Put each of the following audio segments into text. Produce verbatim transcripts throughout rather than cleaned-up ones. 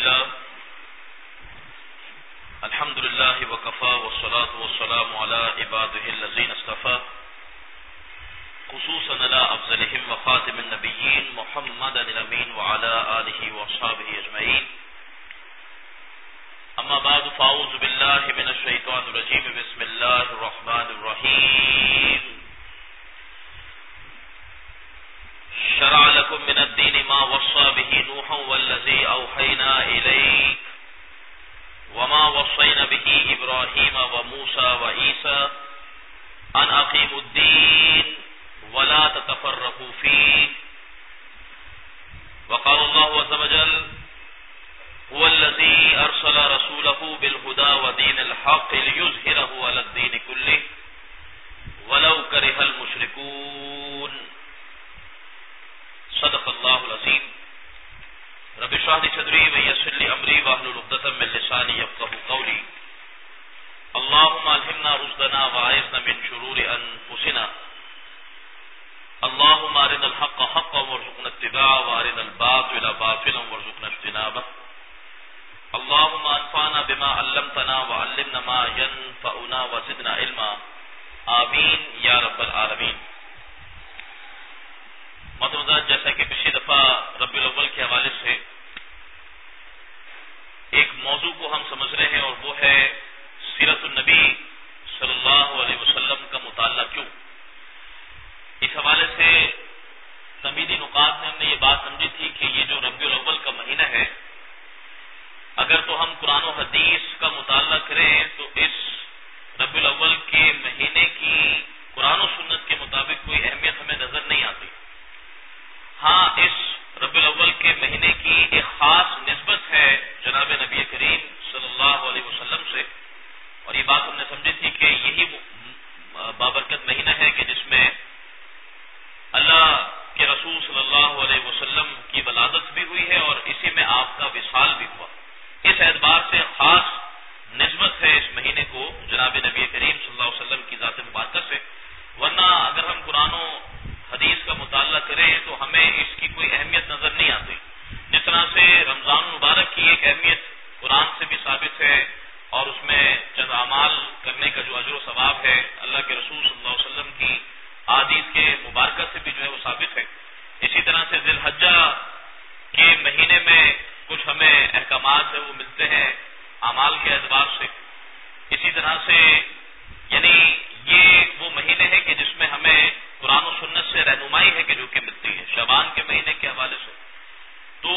لله الحمد لله وكفى والصلاة والسلام على عباده الذين اصطفى خصوصا على أفضلهم وخاتم النبيين محمد الأمين وعلى آله وأصحابه أجمعين. أما بعد فأعوذ بالله من الشيطان الرجيم. بسم الله الرحمن الرحيم. شرع لكم من الدين ما وصى به نوحا والذي أوحينا إليك وما وصينا به إبراهيم وموسى وعيسى أن أقيموا الدين ولا تتفرقوا فيه. وقال الله عز وجل هو الذي أرسل رسوله بالهدى ودين الحق ليظهره على الدين كله ولو كره المشركون. صدق الله العظيم. رب اشرح لي صدري ويسر لي امري واحلل عقدة من لساني يفقهوا قولي. اللهم الهمنا رشدنا واعذنا من شرور انفسنا. اللهم ارنا الحق حقا وارزقنا اتباعه وارنا الباطل باطلا وارزقنا اجتنابه. اللهم انفعنا بما علمتنا وعلمنا ما ينفعنا وزدنا علما. آمین یا رب العالمین. محترم، جیسا کہ پچھلی دفعہ ربیع الاول کے حوالے سے ایک موضوع کو ہم سمجھ رہے ہیں اور وہ ہے سیرت النبی صلی اللہ علیہ وسلم کا مطالعہ کیوں. اس حوالے سے تمہیدی نکات میں ہم نے یہ بات سمجھی تھی کہ یہ جو ربیع الاول کا مہینہ ہے، اگر تو ہم قرآن و حدیث کا مطالعہ کریں تو اس ربیع الاول کے مہینے کی قرآن و سنت کے مطابق کوئی اہمیت ہمیں نظر نہیں آتی. ہاں، اس ربیع الاول کے مہینے کی ایک خاص نسبت ہے جناب نبی کریم صلی اللہ علیہ وسلم سے، اور یہ بات ہم نے سمجھی تھی کہ یہی بابرکت مہینہ ہے کہ جس میں اللہ کے رسول صلی اللہ علیہ وسلم کی ولادت بھی ہوئی ہے اور اسی میں آپ کا وصال بھی ہوا. اس اعتبار سے خاص نسبت ہے اس مہینے کو جناب نبی کریم صلی اللہ علیہ وسلم کی ذات مبارکہ سے. ورنہ اگر ہم قرآن و حدیث کا مطالعہ کریں تو ہمیں اس کی کوئی اہمیت نظر نہیں آتی. جس طرح سے رمضان مبارک کی ایک اہمیت قرآن سے بھی ثابت ہے اور اس میں چند اعمال کرنے کا جو اجر و ثواب ہے اللہ کے رسول صلی اللہ علیہ وسلم کی احادیث کے مبارکہ سے بھی جو ہے وہ ثابت ہے. اسی طرح سے ذی الحجہ کے مہینے میں کچھ ہمیں احکامات ہے وہ ملتے ہیں اعمال کے اعتبار سے. اسی طرح سے یعنی یہ وہ مہینے ہیں کہ جس میں ہمیں قرآن و سنت سے رہنمائی ہے کہ جو کہ ملتی ہے. شعبان کے مہینے کے حوالے سے تو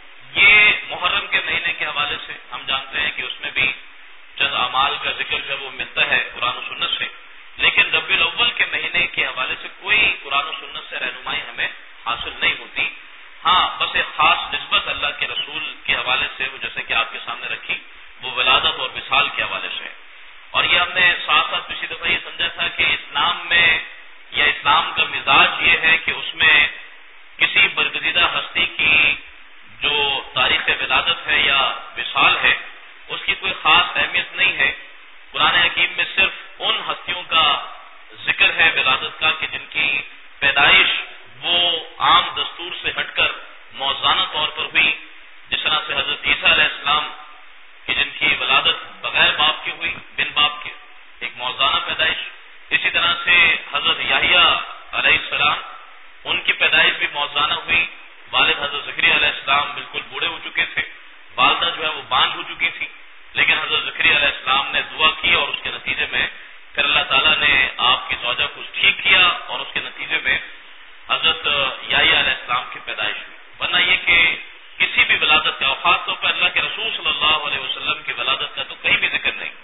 یہ محرم کے مہینے کے حوالے سے ہم جانتے ہیں کہ اس میں بھی چند اعمال کا ذکر جو وہ ملتا ہے قرآن و سنت سے. لیکن ربیع الاول کے مہینے کے حوالے سے کوئی قرآن و سنت سے رہنمائی ہمیں حاصل نہیں ہوتی. ہاں، بس ایک خاص نسبت اللہ کے رسول کے حوالے سے وہ جیسے کہ آپ کے سامنے رکھی وہ ولادت اور وصال کے حوالے سے. اور یہ ہم نے ساتھ ساتھ پچھلی دفعہ یہ سمجھا تھا کہ اسلام میں یا اسلام کا مزاج یہ ہے کہ اس میں کسی برگزیدہ ہستی کی جو تاریخ ولادت ہے یا وصال ہے اس کی کوئی خاص اہمیت نہیں ہے. قرآن حکیم میں صرف ان ہستیوں کا ذکر ہے ولادت کا کہ جن کی پیدائش وہ عام دستور سے ہٹ کر موزانہ طور پر ہوئی. جس طرح سے حضرت عیسیٰ علیہ السلام کی جن کی ولادت بغیر باپ کی ہوئی، بن باپ کے، ایک موزانہ پیدائش. اسی طرح سے حضرت یحییٰ علیہ السلام ان کی پیدائش بھی موزانہ ہوئی. والد حضرت زکریا علیہ السلام بالکل بوڑھے ہو چکے تھے، والدہ جو ہے وہ باندھ ہو چکی تھی، لیکن حضرت زکریا علیہ السلام نے دعا کی اور اس کے نتیجے میں پھر اللہ تعالیٰ نے آپ کی زوجہ کو ٹھیک کیا اور اس کے نتیجے میں حضرت یحییٰ علیہ السلام کی پیدائش ہوئی. ورنہ یہ کہ کسی بھی ولادت کا، خاص طور پر اللہ کے رسول صلی اللہ علیہ وسلم کی ولادت کا تو کہیں بھی ذکر نہیں.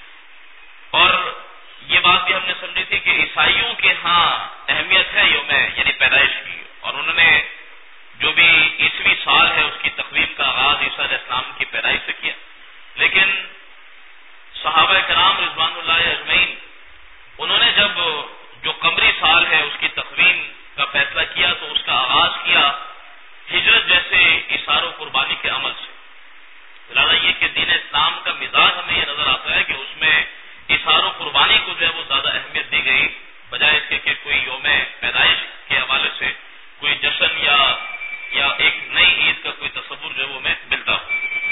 اور یہ بات بھی ہم نے سمجھی تھی کہ عیسائیوں کے ہاں اہمیت ہے یوم یعنی پیدائش کی، اور انہوں نے جو بھی عیسوی سال ہے اس کی تقویب کا آغاز عیسیٰ علیہ السلام کی پیدائش سے کیا. لیکن صحابہ کرام رضوان اللہ اجمعین انہوں نے جب جو قمری سال ہے اس کی تقویم کا فیصلہ کیا تو اس کا آغاز کیا ہجرت جیسے اثار و قربانی کے عمل سے. لہٰذا یہ کہ دین اسلام کا مزاج ہمیں یہ نظر آتا ہے کہ اس میں اثار و قربانی کو جو ہے وہ زیادہ اہمیت دی گئی بجائے اس کے کہ کوئی یوم پیدائش کے حوالے سے کوئی جشن یا یا ایک نئی عید کا کوئی تصور جو ہے وہ ہمیں ملتا ہو.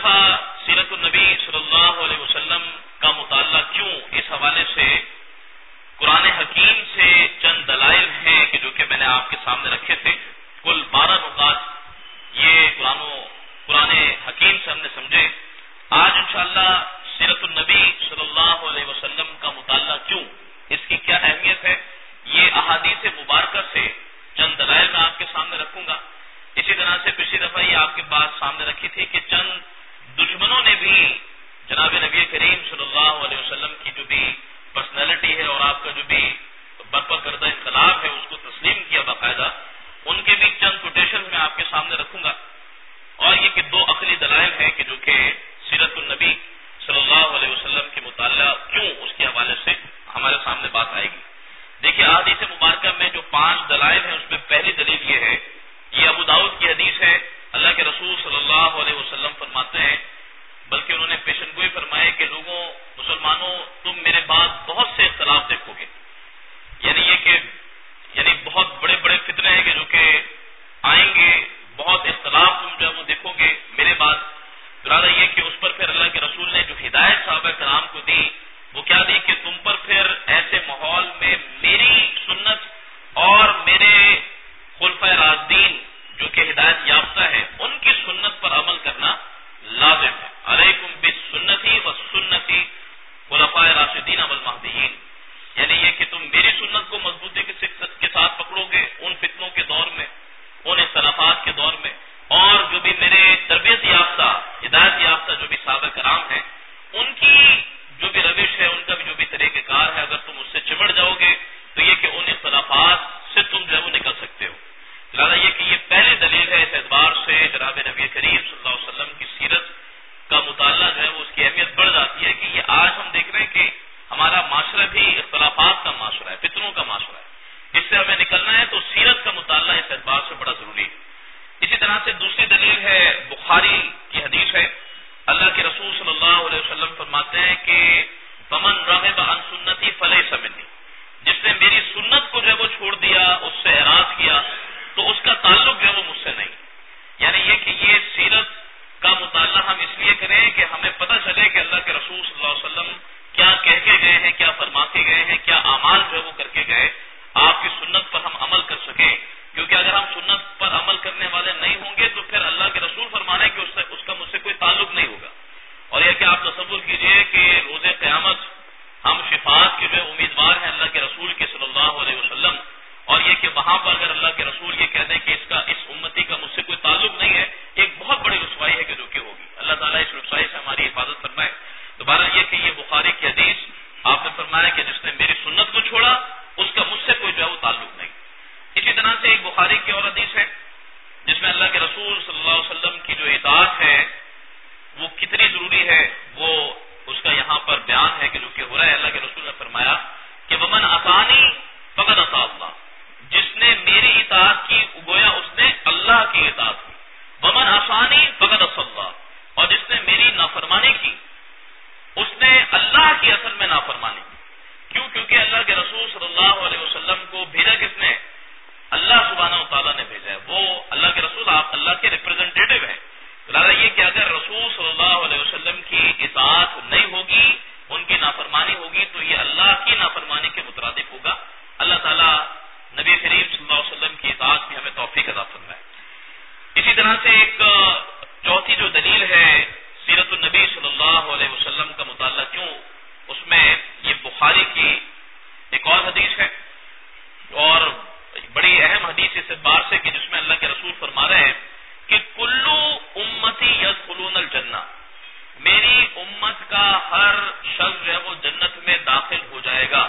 دفعہ سیرت النبی صلی اللہ علیہ وسلم کا مطالعہ کیوں، اس حوالے سے قرآن حکیم سے چند دلائل ہیں کہ جو کہ میں نے آپ کے سامنے رکھے تھے. کل بارہ نکات یہ قرآن و قرآن حکیم سے ہم نے سمجھے. آج انشاءاللہ سیرت النبی صلی اللہ علیہ وسلم کا مطالعہ کیوں، اس کی کیا اہمیت ہے، یہ احادیث مبارکہ سے چند دلائل میں آپ کے سامنے رکھوں گا. اسی طرح سے پچھلی دفعہ یہ آپ کے بات سامنے رکھی تھی کہ چند دشمنوں نے بھی جناب نبی کریم صلی اللہ علیہ وسلم کی جو بھی پرسنالٹی ہے اور آپ کا جو بھی برپا کردہ اختلاف ہے اس کو تسلیم کیا باقاعدہ. ان کے بھی چند کوٹیشن میں آپ کے سامنے رکھوں گا. اور یہ کہ دو عقلی دلائل ہیں کہ جو کہ سیرت النبی صلی اللہ علیہ وسلم کے مطالعہ کیوں اس کے حوالے سے ہمارے سامنے بات آئے گی. دیکھیے احادیث مبارکہ میں جو پانچ دلائل ہیں اس میں پہلی دلیل یہ ہے، یہ ابو داؤد کی حدیث ہے. اللہ کے رسول صلی اللہ علیہ وسلم فرماتے ہیں، بلکہ انہوں نے پیشن گوئی فرمائے کہ لوگوں مسلمانوں تم میرے بعد بہت سے اختلاف دیکھو گے. یعنی یہ کہ یعنی بہت بڑے بڑے فتنے ہیں کہ جو کہ آئیں گے، بہت اختلاف تم جو ہے وہ دیکھو گے میرے بعد. ارادہ یہ کہ اس پر پھر اللہ کے رسول نے جو ہدایت صحابہ کرام کو دی وہ کیا دی کہ تم پر پھر ایسے ماحول میں میری سنت اور میرے خلفائے راشدین جو کہ ہدایت یافتہ ہے ان کی سنت پر عمل کرنا لازم ہے. علیکم بسنتی و سنتی خلفائے راشدین والمہدیین. یعنی یہ کہ تم میری سنت کو مضبوطی کے ساتھ پکڑو گے ان فتنوں کے دور میں، ان اختلافات کے دور میں، اور جو بھی میرے تربیت یافتہ ہدایت یافتہ جو بھی صحابہ کرام ہیں ان کی جو بھی روش ہے، ان کا بھی جو بھی طریقہ کار ہے، اگر تم اس سے چمڑ جاؤ گے تو یہ کہ ان اختلافات سے تم جو ہے وہ نکل سکتے ہو. لہٰذا یہ کہ یہ پہلی دلیل ہے اس اعتبار سے جناب نبی کریم صلی اللہ علیہ وسلم کی سیرت کا مطالعہ جو ہے وہ اس کی اہمیت بڑھ جاتی ہے کہ یہ آج ہم دیکھ رہے ہیں کہ ہمارا معاشرہ بھی اختلافات کا معاشرہ ہے، فتنوں کا معاشرہ ہے. اس سے ہمیں نکلنا ہے تو سیرت کا مطالعہ اس اعتبار سے بڑا ضروری ہے. اسی طرح سے دوسری دلیل ہے بخاری کی حدیث ہے. اللہ کے رسول صلی اللہ علیہ وسلم فرماتے ہیں کہ فمن رغب عن سنتی فلیس منی، جس نے میری سنت کو جو ہے وہ چھوڑ دیا، اس سے اعراض کیا تو اس کا تعلق جو ہے وہ مجھ سے نہیں. یعنی یہ کہ یہ سیرت کا مطالعہ ہم اس لیے کریں کہ ہمیں پتہ چلے کہ اللہ کے رسول صلی اللہ علیہ وسلم کیا کہہ کے گئے ہیں، کیا فرما کے گئے ہیں، کیا اعمال جو ہے وہ کر کے گئے، آپ کی سنت پر ہم عمل کر سکیں. کیونکہ اگر ہم سنت پر عمل کرنے والے نہیں ہوں گے تو پھر اللہ کے رسول فرما رہے ہیں کہ اس سے اس کا مجھ سے کوئی تعلق نہیں ہوگا. اور یہ کہ آپ تصور کیجئے کہ روز قیامت ہم شفاعت کے جو امیدوار ہیں اللہ کے رسول کے صلی اللہ علیہ وسلم، اور یہ کہ وہاں پر اگر اللہ کے رسول یہ کہہ دیں کہ اس کا اس امتی کا مجھ سے کوئی تعلق نہیں ہے، ایک بہت بڑی رسوائی ہے کہ جو کہ ہوگی. اللہ تعالیٰ اس رسوائی سے ہماری حفاظت فرمائے. دوبارہ یہ کہ یہ بخاری کی حدیث آپ نے فرمایا کہ جس نے میری سنت کو چھوڑا اس کا مجھ سے کوئی جو ہے وہ تعلق نہیں. اسی طرح سے ایک بخاری کی اور حدیث ہے جس میں اللہ کے رسول صلی اللہ علیہ وسلم کی جو اطاعت ہے وہ کتنی ضروری ہے وہ اس کا یہاں پر بیان ہے کہ جو کہ ہو رہا ہے. اللہ کے رسول نے فرمایا کہ ومن اطاعنی فقد اطاع اللہ، جس نے میری اطاعت کی گویا اس نے اللہ کی اطاعت کی. ومن عصانی فقد عصى اللہ، اور جس نے میری نافرمانی کی اس نے اللہ کی اصل میں نافرمانی کی. کیوں؟ کیونکہ اللہ کے رسول صلی اللہ علیہ وسلم کو بھیجا کس نے؟ اللہ سبحانہ و تعالیٰ نے بھیجا ہے. وہ اللہ کے رسول آپ اللہ کے ریپرزینٹیٹو ہیں. لہٰذا یہ کہ اگر رسول صلی اللہ علیہ وسلم کی اطاعت نہیں ہوگی، ان کی نافرمانی ہوگی تو یہ اللہ کی نافرمانی کے مترادف ہوگا. اللہ تعالیٰ نبی کریم صلی اللہ علیہ وسلم کی اطاعت کی ہمیں توفیق عطا فرمائے. اسی طرح سے ایک چوتھی جو دلیل ہے سیرت النبی صلی اللہ علیہ وسلم کا مطالعہ کیوں، اس میں یہ بخاری کی ایک اور حدیث ہے اور بڑی اہم حدیث اس اعتبار سے کہ جس میں اللہ کے رسول فرما رہے ہیں کہ کلو امتی یدخلون الجنہ، میری امت کا ہر شخص جو ہے وہ جنت میں داخل ہو جائے گا،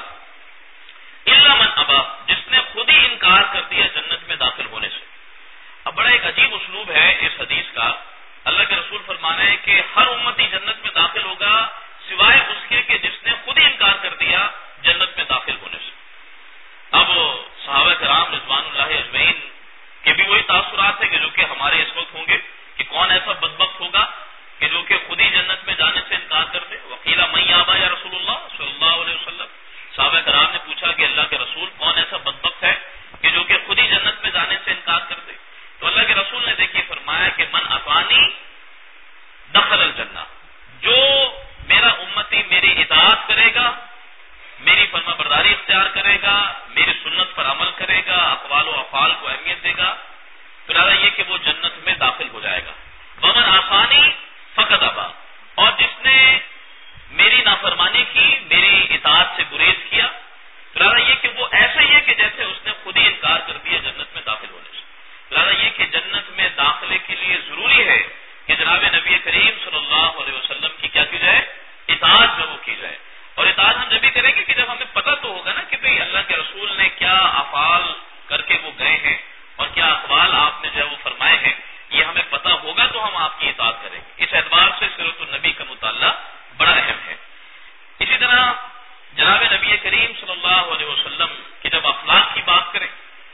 الا من ابا، جس نے خود ہی انکار کر دیا جنت میں داخل ہونے سے. اب بڑا ایک عجیب اسلوب ہے اس حدیث کا. اللہ کے رسول فرمانا ہے کہ ہر امتی جنت میں داخل ہوگا سوائے اس کے کہ جس نے خود ہی انکار کر دیا جنت میں داخل ہونے سے. اب صحابہ کرام رضوان اللہ اجمعین کے بھی وہی تاثرات ہیں کہ جو کہ ہمارے اس وقت ہوں گے کہ کون ایسا بدبخت ہوگا کہ جو کہ خود ہی جنت میں جانے سے انکار کر دے. وقیلا من یابا یا رسول اللہ صلی اللہ علیہ وسلم، صحابہ کرام نے پوچھا کہ اللہ کے رسول کون ایسا بدبخت ہے کہ جو کہ خود ہی جنت میں جانے سے انکار کر دے. تو اللہ کے رسول نے دیکھیے فرمایا کہ من اطاعنی دخل الجنہ، جو میرا امتی میری اطاعت کرے گا، میری فرما برداری اختیار کرے گا، میری سنت پر عمل کرے گا، اقوال و افعال کو اہمیت دے گا، پھر یہ کہ وہ جنت میں داخل ہو جائے گا۔ ومن آسانی فقط ابا، اور جس نے میری نافرمانی کی، میری اطاعت سے گریز کیا، پھر یہ کہ وہ ایسا ہی ہے کہ جیسے اس نے خود ہی انکار کر دیا جنت میں داخل ہونے سے۔ پھر یہ کہ جنت میں داخلے کے لیے ضروری ہے کہ جناب نبی کریم صلی اللہ علیہ وسلم کی کیا کی جائے، اطاعت جو وہ کی جائے۔ اور اطاعت ہم جب بھی کریں گے کہ جب ہمیں پتہ تو ہوگا نا کہ بھئی اللہ کے رسول نے کیا افعال کر کے وہ گئے ہیں اور کیا اقوال آپ نے جو ہے وہ فرمائے ہیں، یہ ہمیں پتہ ہوگا تو ہم آپ کی اطاعت کریں گے۔ اس اعتبار سے سیرت النبی کا مطالعہ بڑا اہم ہے۔ اسی طرح جناب نبی کریم صلی اللہ علیہ وسلم کی جب اخلاق کی بات کریں،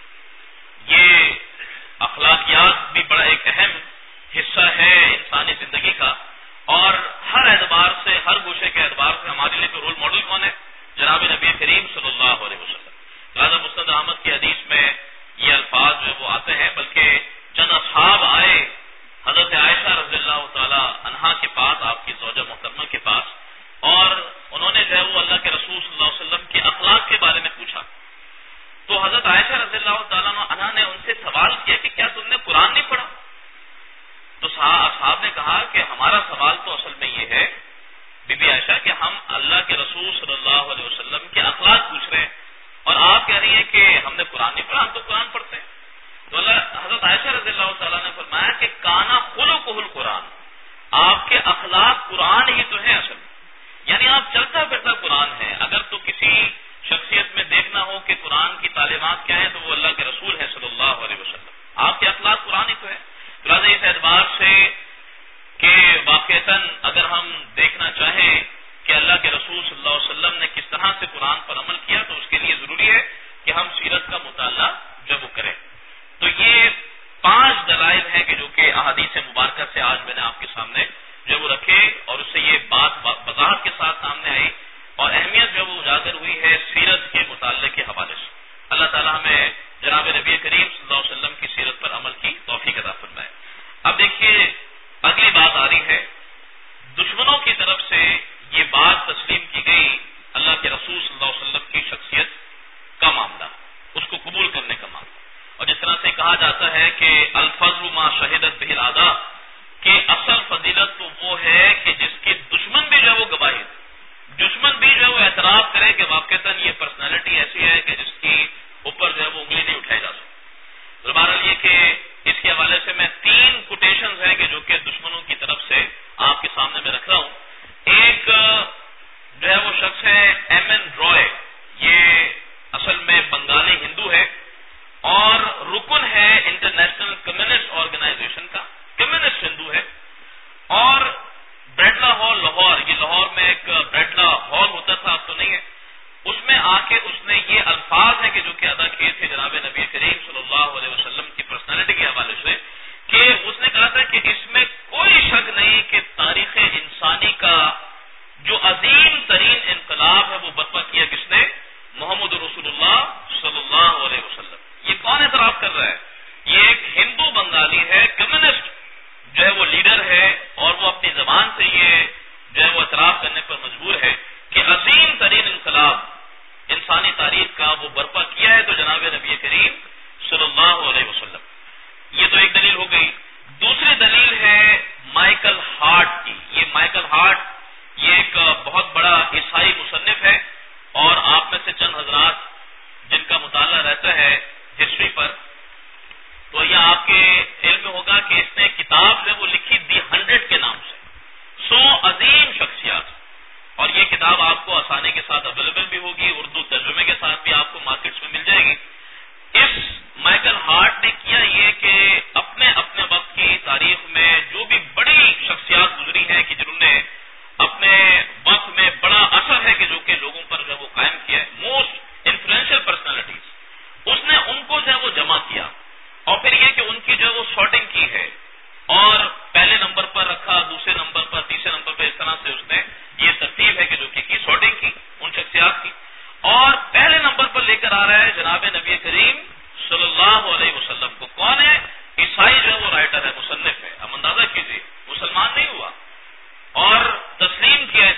یہ اخلاقیات بھی بڑا ایک اہم حصہ ہے انسانی زندگی کا، اور ہر اعتبار سے، ہر گوشے کے اعتبار سے ہمارے لیے تو رول ماڈل کون ہے؟ جناب نبی کریم صلی اللہ علیہ وسلم۔ لہٰذا مسند احمد کی حدیث میں یہ الفاظ جو وہ آتے ہیں، بلکہ چند اصحاب آئے حضرت عائشہ رضی اللہ تعالی عنہا کے پاس، آپ کی زوجہ محترمہ کے پاس، اور انہوں نے جو ہے وہ اللہ کے رسول صلی اللہ علیہ وسلم کے اخلاق کے بارے میں پوچھا۔ تو حضرت عائشہ رضی اللہ تعالیٰ عنہا نے ان سے سوال کیا کہ کیا تم نے قرآن نہیں پڑھا؟ تو اصحاب نے کہا کہ ہمارا سوال تو اصل میں یہ ہے بی بی عائشہ کہ ہم اللہ کے رسول صلی اللہ علیہ وسلم کے اخلاق پوچھ رہے ہیں، اور آپ کہہ رہی ہیں کہ ہم نے قرآن نہیں پڑھا، ہم تو قرآن پڑھتے ہیں۔ تو اللہ حضرت عائشہ رضی اللہ تعالیٰ نے فرمایا کہ کانا خلقہ القرآن، آپ کے اخلاق قرآن ہی تو ہیں اصل میں، یعنی آپ چلتا پھرتا قرآن ہے۔ اگر تو کسی شخصیت میں دیکھنا ہو کہ قرآن کی تعلیمات کیا ہیں تو وہ اللہ کے رسول ہے صلی اللہ علیہ وسلم، آپ کے اخلاق قرآن ہی تو ہے۔ لہٰذا اس اعتبار سے کہ واقعتاً اگر ہم دیکھنا چاہیں کہ اللہ کے رسول صلی اللہ علیہ وسلم نے کس طرح سے قرآن پر عمل کیا، تو اس کے لیے ضروری ہے کہ ہم سیرت کا مطالعہ جب وہ کریں۔ تو یہ پانچ دلائل ہیں کہ جو کہ احادیث مبارکہ سے آج میں نے آپ کے سامنے جو وہ رکھے، اور اس سے یہ بات وضاحت کے ساتھ سامنے آئی اور اہمیت جو وہ اجاگر ہوئی ہے سیرت کے مطالعے کے حوالے سے۔ اللہ تعالیٰ ہمیں جناب نبی کریم صلی اللہ علیہ وسلم کی سیرت پر عمل کی توفیق عطا فرمائے۔ اب دیکھیے اگلی بات آ رہی ہے، دشمنوں کی طرف سے یہ بات تسلیم کی گئی اللہ کے رسول صلی اللہ علیہ وسلم کی شخصیت کا معاملہ، اس کو قبول کرنے کا معاملہ، اور جس طرح سے کہا جاتا ہے کہ الفضل ما شہدت بہ الاعداء، کہ اصل فضیلت تو وہ ہے کہ جس کے دشمن بھی جو ہے وہ گواہی دے، دشمن بھی جو ہے وہ اعتراف کرے کہ واقعتاً یہ پرسنالٹی ایسی ہے کہ جس کی اوپر جو ہے وہ انگلی نہیں اٹھائی جا سکتی۔ بہرحال یہ کہ اس کے حوالے سے میں تین کوٹیشنز ہیں کہ جو کہ دشمنوں کی طرف سے آپ کے سامنے میں رکھ رہا ہوں۔ ایک جو ہے وہ شخص ہے ایم این رائے، یہ اصل میں بنگالی ہندو ہے اور رکن ہے انٹرنیشنل کمیونسٹ آرگنائزیشن کا، کمیونسٹ ہندو ہے، اور بریڈلا ہال لاہور، یہ لاہور میں ایک بریڈلا ہال ہوتا تھا، اب تو نہیں ہے، اس میں آ کے اس نے یہ الفاظ ہیں کہ جو کہ ادا کیے تھے جناب نبی کریم صلی اللہ علیہ وسلم کی پرسنالٹی کے حوالے سے، کہ اس نے کہا تھا کہ اس میں کوئی شک نہیں کہ تاریخ انسانی کا جو عظیم ترین انقلاب ہے وہ برپا کیا کس نے؟ محمد رسول اللہ صلی اللہ علیہ وسلم۔ یہ کون اعتراف کر رہا ہے؟ یہ ایک ہندو بنگالی ہے، کمیونسٹ جو ہے وہ لیڈر ہے، اور وہ اپنی زبان سے یہ جو ہے وہ اعتراف کرنے پر مجبور ہے کہ عظیم ترین انقلاب انسانی تاریخ کا وہ برپا کیا ہے تو جناب نبی کریم صلی اللہ علیہ وسلم۔ یہ تو ایک دلیل ہو گئی۔ دوسری دلیل ہے مائیکل ہارٹ کی۔ یہ مائیکل ہارٹ یہ ایک بہت بڑا عیسائی مصنف ہے، اور آپ میں سے چند حضرات جن کا مطالعہ رہتا ہے ہسٹری پر، تو یہ آپ کے علم میں ہوگا کہ اس نے کتاب جو وہ لکھی دی ہنڈریڈ کے نام سے، سو عظیم شخصیات، اور یہ کتاب آپ کو آسانی کے ساتھ اویلیبل بھی ہوگی، اردو ترجمے کے ساتھ بھی آپ کو مارکیٹس میں مل جائے گی۔ اس مائیکل ہارٹ نے کیا یہ کہ اپنے اپنے وقت کی تاریخ میں جو بھی بڑی شخصیات گزری ہیں کہ جنہوں نے اپنے وقت میں بڑا اثر ہے کہ جو کہ لوگوں پر جو وہ قائم کیا ہے، موسٹ انفلوئنشل پرسنالٹیز، اس نے ان کو جو ہے وہ جمع کیا، اور پھر یہ کہ ان کی جو ہے وہ سارٹنگ کی ہے، اور پہلے نمبر پر رکھا، دوسرے نمبر پر، تیسرے نمبر پر، اس طرح سے اس نے یہ ترتیب ہے کہ جو کہ کی سارٹنگ کی ان شخصیات کی، اور پہلے نمبر پر لے کر آ رہا ہے جناب نبی کریم صلی اللہ علیہ وسلم کو۔ کون ہے؟ عیسائی جو ہے وہ رائٹر ہے، مصنف ہے۔ اب اندازہ کیجیے، مسلمان نہیں ہوا،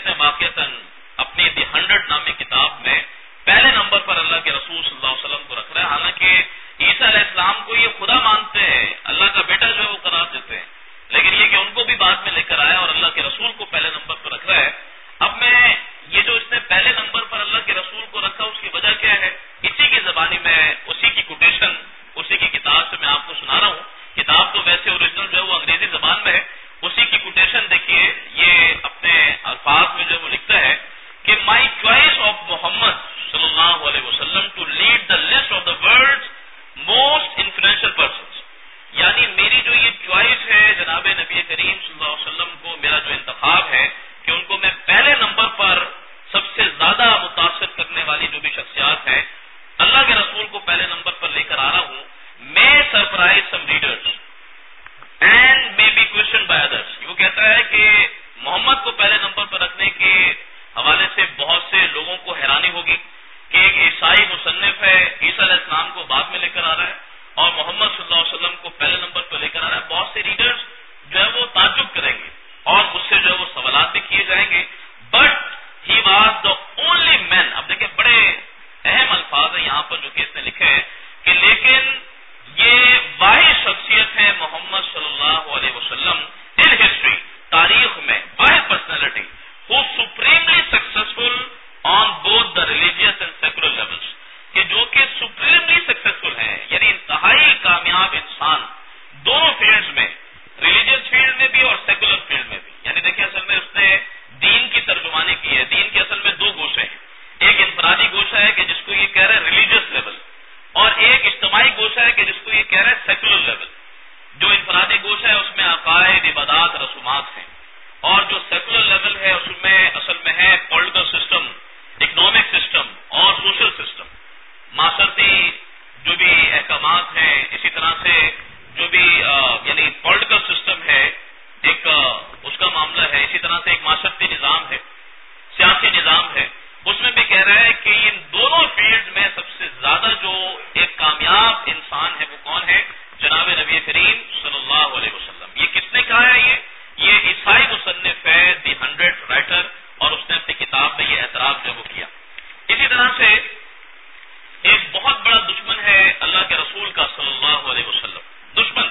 اس نے واقعتاً اپنی دی ہنڈریڈ نامی کتاب میں پہلے نمبر پر اللہ کے رسول صلی اللہ علیہ وسلم کو رکھ رہا ہے. حالانکہ عیسیٰ علیہ السلام کو یہ خدا مانتے ہیں, اللہ کا بیٹا جو ہے وہ قرار دیتے ہیں, لیکن یہ کہ ان کو بھی بعد میں لے کر آیا اور اللہ کے رسول کو پہلے نمبر پر رکھ رہا ہے. اب میں یہ جو اس نے پہلے نمبر پر اللہ کے رسول کو رکھا اس کی وجہ کیا ہے, اسی کی زبانی میں اسی کی کوٹیشن اسی کی کتاب سے میں آپ کو سنا رہا ہوں. کتاب تو ویسے اوریجنل جو ہے وہ انگریزی زبان میں ہے, اسی کی کوٹیشن دیکھیے. یہ اپنے الفاظ میں جو وہ لکھتا ہے کہ مائی چوائس آف محمد صلی اللہ علیہ وسلم to lead the list of the world most influential persons, یعنی میری جو یہ چوائس ہے جناب نبی کریم صلی اللہ علیہ وسلم کو, میرا جو انتخاب ہے کہ ان کو میں پہلے نمبر پر سب سے زیادہ متاثر کرنے والی جو بھی شخصیات ہیں اللہ کے رسول کو پہلے نمبر پر لے کر آ رہا ہوں. میں surprise some readers and may be question by others. وہ کہتا ہے کہ محمد کو پہلے نمبر پر رکھنے کے حوالے سے بہت سے لوگوں کو حیرانی ہوگی کہ ایک عیسائی مصنف ہے, عیسیٰ علیہ السلام کو بعد میں لے کر آ رہا ہے اور محمد صلی اللہ علیہ وسلم کو پہلے نمبر پر لے کر آ رہا ہے. بہت سے ریڈرز جو ہے وہ تعجب کریں گے اور اس سے جو ہے وہ سوالات بھی کیے جائیں گے. But he was the only man. اب دیکھیں بڑے اہم الفاظ ہیں یہاں پر جو کہ اس نے لکھے ہیں کہ لیکن یہ واحد شخصیت ہے محمد صلی اللہ علیہ وسلم ان ہسٹری, تاریخ میں واحد personality who supremely successful on both the religious and secular levels, کہ جو کہ سپریملی سکسیسفل ہیں, یعنی انتہائی کامیاب انسان دونوں فیلڈز میں, ریلیجیس فیلڈ میں بھی اور سیکولر فیلڈ میں بھی. یعنی دیکھیں اصل میں اس نے دین کی ترجمانی کی ہے. دین کے اصل میں دو گوشے ہیں, ایک انفرادی گوشہ ہے کہ جس کو یہ کہہ رہا ہے ریلیجیس لیول, اور ایک اجتماعی گوشہ ہے کہ جس کو یہ کہہ رہا ہے سیکولر لیول. جو انفرادی گوشہ ہے اس میں عقائد, عبادات, رسومات ہیں, اور جو سیکولر لیول ہے اس میں اصل میں ہے پولیٹیکل سسٹم, اکنامک سسٹم اور سوشل سسٹم, معاشرتی جو بھی احکامات ہیں, اسی طرح سے جو بھی یعنی پولیٹیکل سسٹم ہے ایک اس کا معاملہ ہے, اسی طرح سے ایک معاشرتی نظام ہے, سیاسی نظام ہے. اس میں بھی کہہ رہا ہے کہ ان دونوں فیلڈ میں سب سے زیادہ جو ایک کامیاب انسان ہے وہ کون ہے, جناب نبی کریم صلی اللہ علیہ وسلم. یہ کس نے کہا ہے, یہ یہ عیسائی مصنف ہے دی ہنڈریڈ رائٹر, اور اس نے اپنی کتاب میں یہ اعتراف جو وہ کیا. اسی طرح سے ایک بہت بڑا دشمن ہے اللہ کے رسول کا صلی اللہ علیہ وسلم, دشمن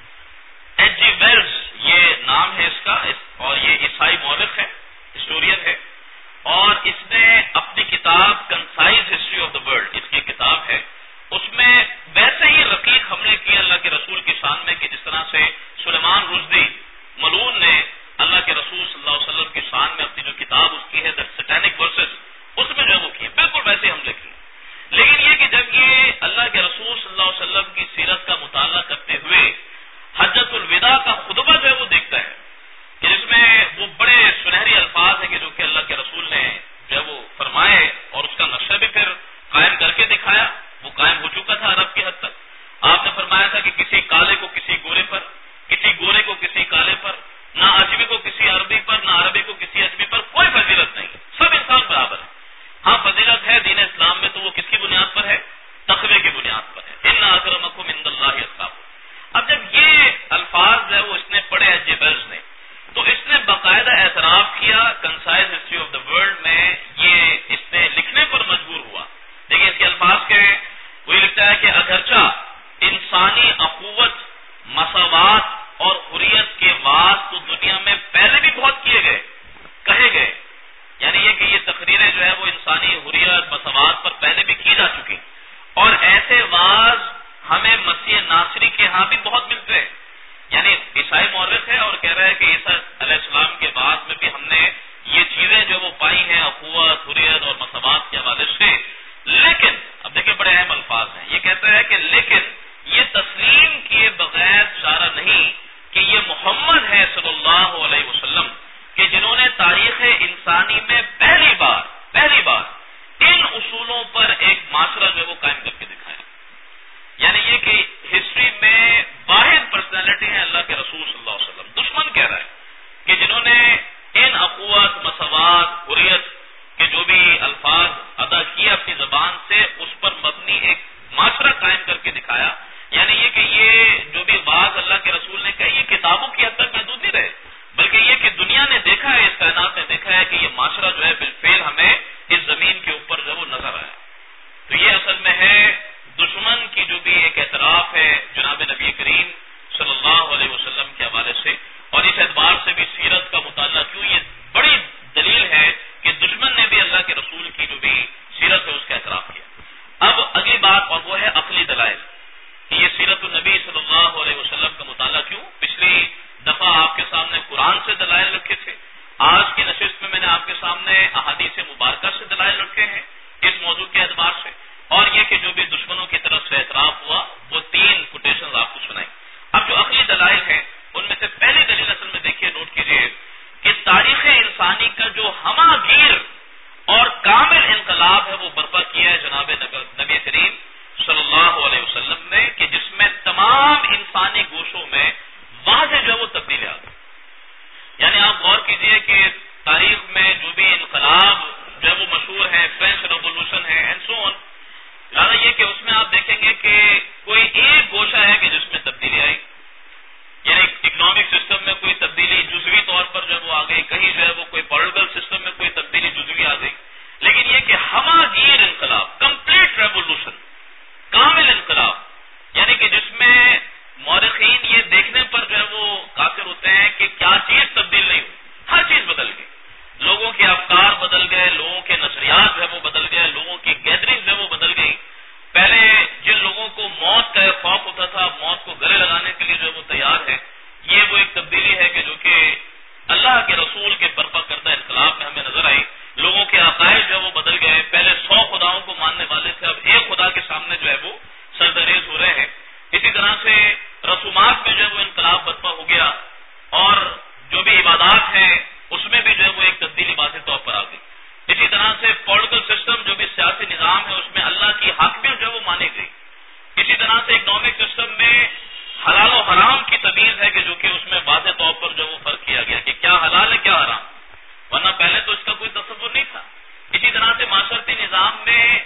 ایچ جی ویلز یہ نام ہے اس کا, اور یہ عیسائی مورخ ہے, ہسٹورین ہے, اور اس نے اپنی کتاب concise history of the world, اس کی کتاب ہے, اس میں ویسے ہی رقیق حملے کیے اللہ کے رسول کی شان میں کہ جس طرح سے سلیمان رشدی ملعون نے اللہ کے رسول صلی اللہ علیہ وسلم کی شان میں اپنی جو کتاب اس کی ہے دا سیٹینک ورسز, اس میں جو وہ کیے بالکل ویسے حملے کیے. لیکن یہ کہ جب یہ اللہ کے رسول صلی اللہ علیہ وسلم کی سیرت کا مطالعہ کرتے ہوئے حجۃ الوداع کا خطبہ جو ہے وہ دیکھتا ہے کہ جس میں وہ بڑے سنہری الفاظ ہیں کہ جو کہ اللہ کے رسول نے جو ہے وہ فرمائے, اور اس کا نقشہ بھی پھر قائم کر کے دکھایا. وہ قائم ہو چکا تھا عرب کی حد تک. آپ نے فرمایا تھا کہ کسی کالے کو کسی گورے پر, کسی گورے کو کسی کالے پر, نہ اجمی کو کسی عربی پر, نہ عربی کو کسی اجمی پر, کوئی فضیلت نہیں, سب انسان برابر ہے. ہاں فضیلت ہے دین اسلام میں تو وہ کس کی بنیاد پر ہے, تقوی کی بنیاد پر ہے, ان اکرمکم عند اللہ اتقاکم. اب جب یہ الفاظ جو ہے وہ اس نے پڑھے ایچ جی ویلز نے, تو اس نے باقاعدہ اعتراف کیا concise history of the world میں, یہ اس نے لکھنے پر مجبور ہوا. دیکھیں اس کے الفاظ کے وہی لکھتا ہے کہ اگرچہ انسانی اخوت, مساوات اور حریت کے واس تو دنیا میں پہلے بھی بہت کیے گئے, کہے گئے, یعنی یہ کہ یہ تقریریں جو ہے وہ انسانی حریت, مساوات پر پہلے بھی کی جا چکی, اور ایسے واز ہمیں مسیح ناصری کے ہاں بھی بہت ملتے ہیں. یعنی عیسائی مورخ ہے اور کہہ رہا ہے کہ عیسیٰ علیہ السلام کے بعد میں بھی ہم نے یہ چیزیں جو وہ پائی ہیں اخوت, حریت اور مساوات کے حوالے سے. لیکن اب دیکھیں بڑے اہم الفاظ ہیں, یہ کہتا ہے کہ لیکن یہ تسلیم کیے بغیر چارہ نہیں کہ یہ محمد ہے صلی اللہ علیہ وسلم کہ جنہوں نے تاریخ انسانی میں پہلی بار پہلی بار ان اصولوں پر ایک معاشرہ جو ہے وہ قائم کر کے دکھایا. یعنی یہ کہ ہسٹری میں واحد پرسنالٹی ہے اللہ کے رسول صلی اللہ علیہ وسلم. دشمن کہہ رہا ہے کہ جنہوں نے ان اخوت, مساوات, حریت کے جو بھی الفاظ ادا کیے اپنی زبان سے, اس پر مبنی ایک معاشرہ قائم کر کے دکھایا. یعنی یہ کہ یہ جو بھی بات اللہ کے رسول نے کہی یہ کتابوں کی حد تک محدود نہیں رہے, بلکہ یہ کہ دنیا نے دیکھا ہے, اس کائنات نے دیکھا ہے کہ یہ معاشرہ قرآن سے دلائل رکھے تھے. آج کی نشست میں میں نے آپ کے سامنے احادیث مبارکہ سے دلائل رکھے ہیں اس موضوع کے اعتبار سے, اور یہ کہ جو بھی دشمنوں کی طرف سے اعتراف ہوا وہ تین کوٹیشن آپ کو سنائی. اب جو عقلی دلائل ہیں ان میں سے پہلی دلیل اصل میں دیکھیے, نوٹ کیجیے کہ تاریخ انسانی کا جو ہمہ گیر اور کامل انقلاب ہے وہ برپا کیا ہے جناب نبی کریم صلی اللہ علیہ وسلم نے, کہ جس میں تمام انسانی گوشوں میں وہاں سے جو ہے وہ تبدیلی آ گئی. یعنی آپ غور کیجئے کہ تاریخ میں جو بھی انقلاب جو ہے وہ مشہور ہے, فرینچ ریولوشن ہے اینڈ سو آن, لہٰذا یہ کہ اس میں آپ دیکھیں گے کہ کوئی ایک گوشہ ہے کہ جس میں تبدیلی آئی, یعنی اکنامک سسٹم میں کوئی تبدیلی جزوی طور پر جو وہ آ گئی, کہیں جو ہے وہ کوئی پولیٹیکل سسٹم میں کوئی تبدیلی جزوی آ گئی, لیکن یہ کہ ہمہ گیر انقلاب, کمپلیٹ ریولوشن, کامل انقلاب, یعنی کہ جس میں مورخین یہ دیکھنے پر جو ہے وہ قاصر ہوتے ہیں کہ کیا چیز تبدیل نہیں ہوئی, ہر چیز بدل گئی. لوگوں کے افکار بدل گئے, لوگوں کے نظریات جو ہے وہ بدل گئے, لوگوں کی گیدرنگ جو ہے وہ بدل گئی. پہلے جن لوگوں کو موت کا خوف ہوتا تھا, موت کو گلے لگانے کے لیے جو ہے وہ تیار ہے, یہ وہ ایک تبدیلی ہے کہ جو کہ اللہ کے رسول کے برپا کردہ انقلاب میں ہمیں نظر آئی. لوگوں کے عقائد جو ہے وہ بدل گئے, پہلے سو خداؤں کو ماننے والے تھے, اب ایک خدا کے سامنے جو ہے وہ سردریز ہو رہے ہیں. اسی طرح سے رسومات میں جو ہے وہ انقلاب برپا ہو گیا, اور جو بھی عبادات ہیں اس میں بھی جو ہے وہ ایک تبدیلی واضح طور پر آ گئی. اسی طرح سے پولیٹیکل سسٹم جو بھی سیاسی نظام ہے اس میں اللہ کی حاکمیت جو ہے وہ مانی گئی. اسی طرح سے اکنامک سسٹم میں حلال و حرام کی تمیز ہے کہ جو کہ اس میں واضح طور پر جو وہ فرق کیا گیا کہ کیا حلال ہے کیا حرام, ورنہ پہلے تو اس کا کوئی تصور نہیں تھا. اسی طرح سے معاشرتی نظام میں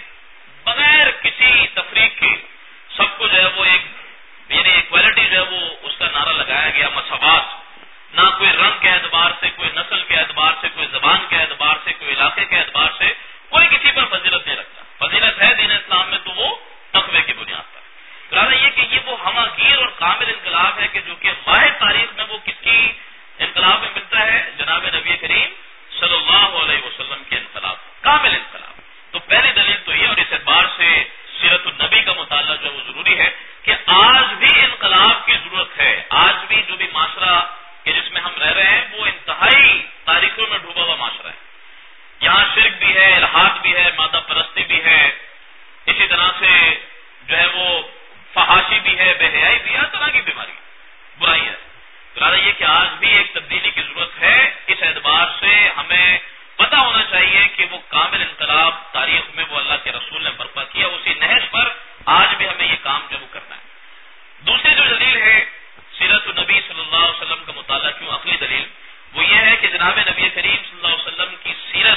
بغیر کسی تفریق کے سب کو جو ہے وہ ایک یعنی ایکویلٹی جو ہے وہ اس کا نعرہ لگایا گیا, مساوات, نہ کوئی رنگ کے اعتبار سے, کوئی نسل کے اعتبار سے, کوئی زبان کے اعتبار سے, کوئی علاقے کے اعتبار سے کوئی کسی پر فضیلت نہیں رکھتا. فضیلت ہے دین اسلام میں تو وہ تقوی کی بنیاد پر. لہٰذا یہ کہ یہ وہ ہمہ گیر اور کامل انقلاب ہے کہ جو کہ واحد تاریخ میں وہ کس کی انقلاب میں ملتا ہے, جناب نبی کریم صلی اللہ علیہ وسلم کے انقلاب, کامل انقلاب. تو پہلی دلیل تو یہ, اور اس اعتبار سے سیرت النبی کا مطالعہ جو ہے وہ ضروری ہے کہ آج بھی انقلاب کی ضرورت ہے. آج بھی جو بھی معاشرہ کہ جس میں ہم رہ رہے ہیں وہ انتہائی تاریخوں میں ڈوبا ہوا معاشرہ ہے. یہاں شرک بھی ہے, الحاد بھی ہے, مادہ پرستی بھی ہے, اسی طرح سے جو ہے وہ فحاشی بھی ہے, بے حیائی بھی ہے, ہر طرح کی بیماری برائی ہے. لہٰذا یہ کہ آج بھی ایک تبدیلی کی ضرورت ہے. اس اعتبار سے ہمیں پتہ ہونا چاہیے کہ وہ کامل انقلاب تاریخ میں وہ اللہ کے رسول نے برپا کیا, اسی نہج پر آج بھی ہمیں یہ کام جو وہ کرنا ہے. دوسری جو دلیل ہے سیرت النبی صلی اللہ علیہ وسلم کا مطالعہ کیوں, عقلی دلیل, وہ یہ ہے کہ جناب نبی کریم صلی اللہ علیہ وسلم کی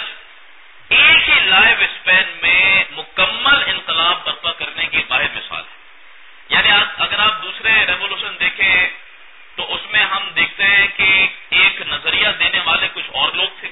سیرت ایک ہی لائف اسپین میں مکمل انقلاب برپا کرنے کی واحد مثال ہے. یعنی اگر آپ دوسرے ریولوشن دیکھیں تو اس میں ہم دیکھتے ہیں کہ ایک نظریہ دینے والے کچھ اور لوگ تھے,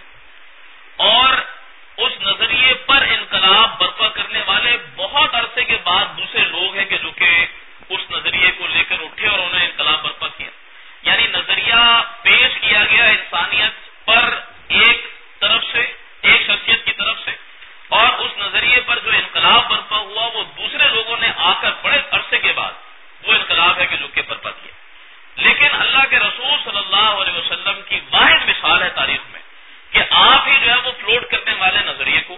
اور اس نظریے پر انقلاب برپا کرنے والے بہت عرصے کے بعد دوسرے لوگ ہیں کہ جو کہ اس نظریے کو لے کر اٹھے اور انہوں نے انقلاب برپا کیا. یعنی نظریہ پیش کیا گیا انسانیت پر ایک طرف سے, ایک شخصیت کی طرف سے, اور اس نظریے پر جو انقلاب برپا ہوا وہ دوسرے لوگوں نے آ کر بڑے عرصے کے بعد وہ انقلاب ہے کہ جو کہ برپا کیا. لیکن اللہ کے رسول صلی اللہ علیہ وسلم کی واحد مثال ہے تاریخ میں کہ آپ ہی جو ہے وہ فلوٹ کرنے والے نظریے کو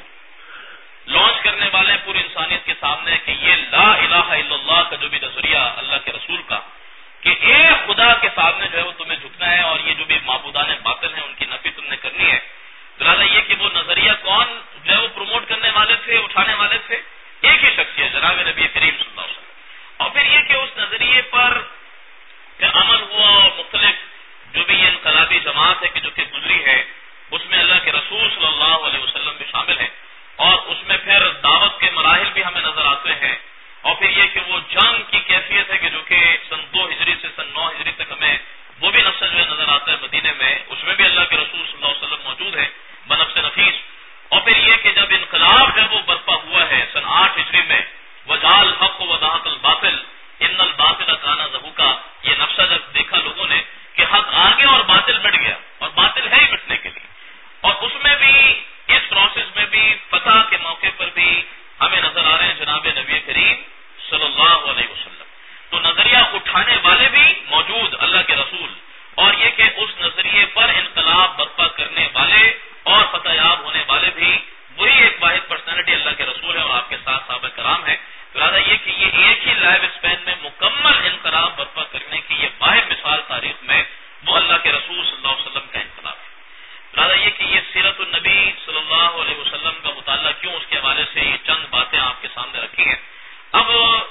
لانچ کرنے والے پوری انسانیت کے سامنے کہ یہ لا الہ الا اللہ کا جو بھی نظریہ اللہ کے رسول کا کہ ایک خدا کے سامنے جو ہے وہ تمہیں جھکنا ہے, اور یہ جو بھی معبودان باطل ہیں ان کی نفی تم نے کرنی ہے. لہٰذا یہ کہ وہ نظریہ کون جو ہے وہ پروموٹ کرنے والے تھے, اٹھانے والے تھے, ایک ہی شخصیت جناب نبی کریم صلی اللہ علیہ وسلم. اور پھر یہ کہ اس نظریے پر عمل ہوا, اور مختلف جو بھی یہ انقلابی جماعت ہے کہ جو کہ گزری ہے اس میں اللہ کے رسول صلی اللہ علیہ وسلم بھی شامل ہیں, اور اس میں پھر دعوت کے مراحل بھی ہمیں نظر آتے ہیں. اور پھر یہ کہ وہ جنگ کی کیفیت ہے کہ جو کہ سن دو ہجری سے سن نو ہجری تک ہمیں وہ بھی نقشہ جو ہے نظر آتا ہے مدینے میں, اس میں بھی اللہ کے رسول صلی اللہ علیہ وسلم موجود ہے بنفس نفیس. اور پھر یہ کہ جب انقلاب جب وہ برپا ہوا ہے سن آٹھ ہجری میں, وجال حق و وضاحت الباطل ان الباطل کانا زہوقا, یہ نقشہ جب دیکھا لوگوں نے کہ حق آگے اور باطل مٹ گیا, اور باطل ہے ہی مٹنے کے لیے. اور اس میں بھی اس پروسیس میں بھی فتح کے موقع پر بھی ہمیں نظر آ رہے ہیں جناب نبی کریم صلی اللہ علیہ وسلم. تو نظریہ اٹھانے والے بھی موجود اللہ کے رسول, اور یہ کہ اس نظریے پر سال تاریخ میں وہ اللہ کے رسول صلی اللہ علیہ وسلم کا انقلاب ہے. لہٰذا یہ کہ یہ سیرت النبی صلی اللہ علیہ وسلم کا مطالعہ کیوں، اس کے حوالے سے یہ چند باتیں آپ کے سامنے رکھی ہیں. اب